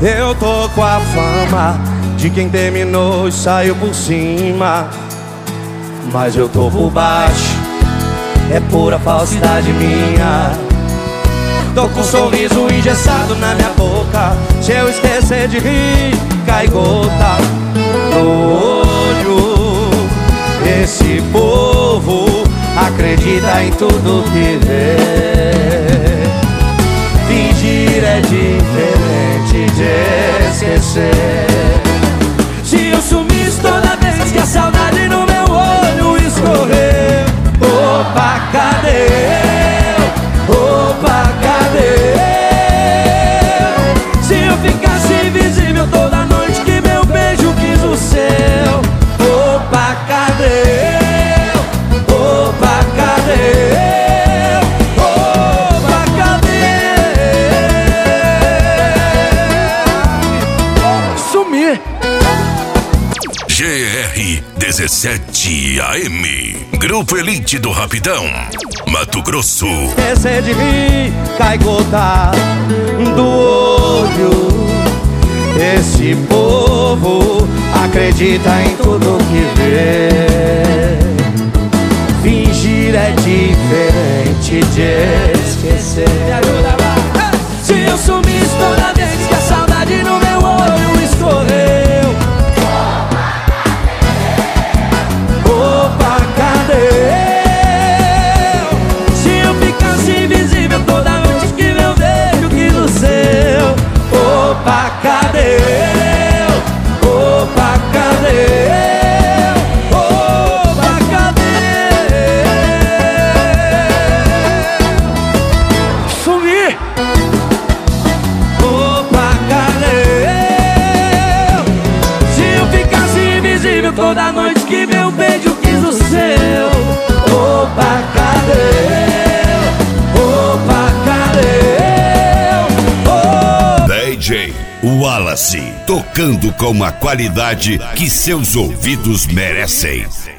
Eu tô com a fama de quem terminou e saiu por cima, mas eu tô por baixo, é pura falsidade minha. Tô com um sorriso engessado na minha boca, se eu esquecer de rir, cai gota no olho. Esse povo acredita em tudo que vê. Fingir é diferente de esquecer. Se eu sumisse toda vez que a saudade no meu olho escorreu, opa, cadê eu? Opa, cadê eu? Se eu ficasse invisível toda noite que meu beijo quis o seu, opa, cadê eu? Opa, cadê eu? Opa, cadê? Sumir. GR 17 AM, Grupo Elite do Rapidão, Mato Grosso. Esquecer de rir, cai gota do olho. Esse povo acredita em tudo que vê. Fingir é diferente de esquecer. Me ajuda, vai. Se eu sumisse toda vez que a saudade no meu olho escorreu, opa, cadê eu? Se eu ficasse invisível toda noite que meu beijo quis o seu, opa, cadê eu? Opa, cadê eu? Opa, cadê eu? Sumir. Opa, cadê eu? Se eu ficasse invisível toda noite que meu beijo quis o seu, opa, cadê eu? Opa, cadê eu? DJ Wallace, tocando com a qualidade que seus ouvidos merecem.